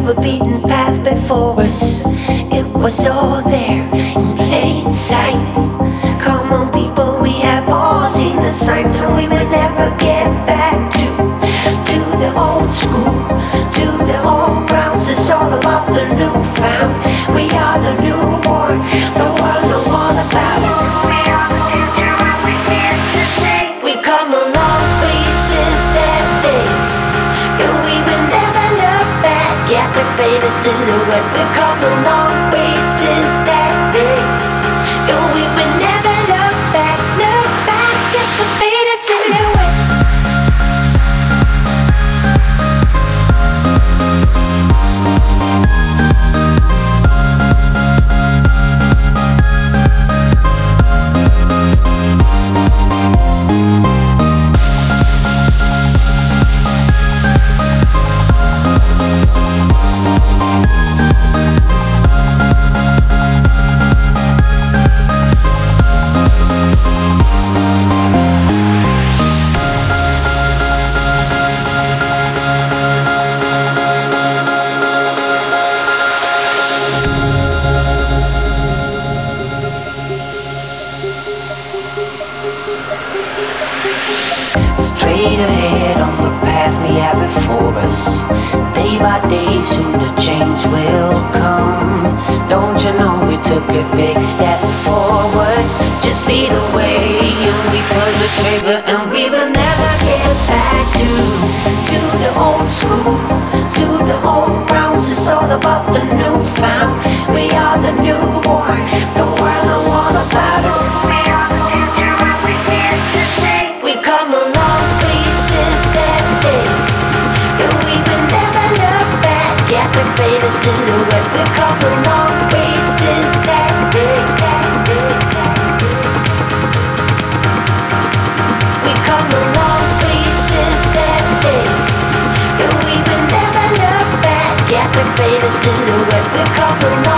travel beaten path before us. It was all there in plain sight. Come on people, we have all seen the signs, so we may never get back to the old school, to the old grounds. It's all about the new found. We are the newborn, the world know all about us. We are the future and we're here to stay. We come a long way since that day, and we will never look back at the faded silhouette. We come a long way since that day, and we will never look back at the faded silhouette. Straight ahead on the path we have before us. Day by day, soon the change will come. Don't you know we took a big step forward? Just lead the way and we pull the trigger, and we will never get back to the old school, to the old grounds. It's all about the new found. We are the newborn, the world know all about us. We are the future and we're here to stay. We come a long way since that day, and we will never look back at the faded silhouette. We come a long way since that day, We come a long way since that day, and we will never look back at the faded silhouette. We come a long